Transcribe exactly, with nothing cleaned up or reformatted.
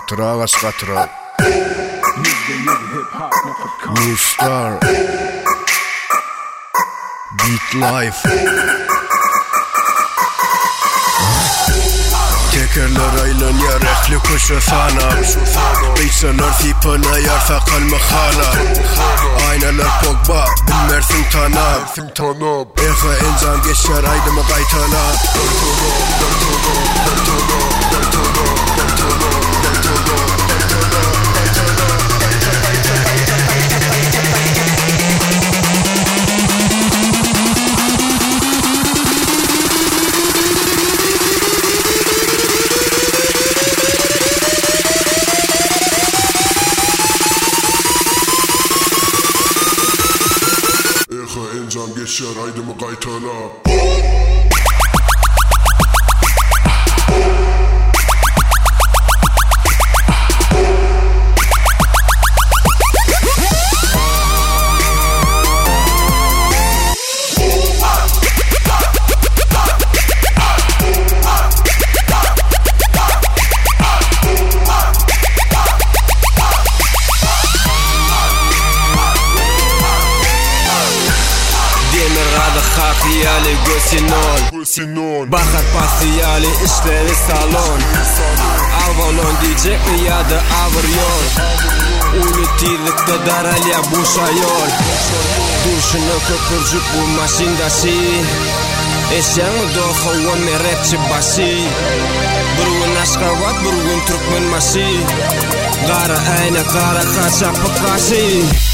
Skatıra ve skatıra New Star Beat Life Tekerler aylan ya rehli kuşu sana Kıysalar fipana yarfak al-mıkhala Aynalar Pogba bilmersin tanap Efe enzam geçer aydıma qaytana Can geçer aydımı qaytana خاقيالي قوسينون بخر باسيالي اشتري صالون Avalon diyecek mi ya da Avryon Ulutillikte daralya bu şayol Durşunu köpürcük bu maşindaşı Eşyanı doha ve me rapçi başı Burgun aşkavat burgun Türkmen maşı Gara ayna gara kaça pakaşı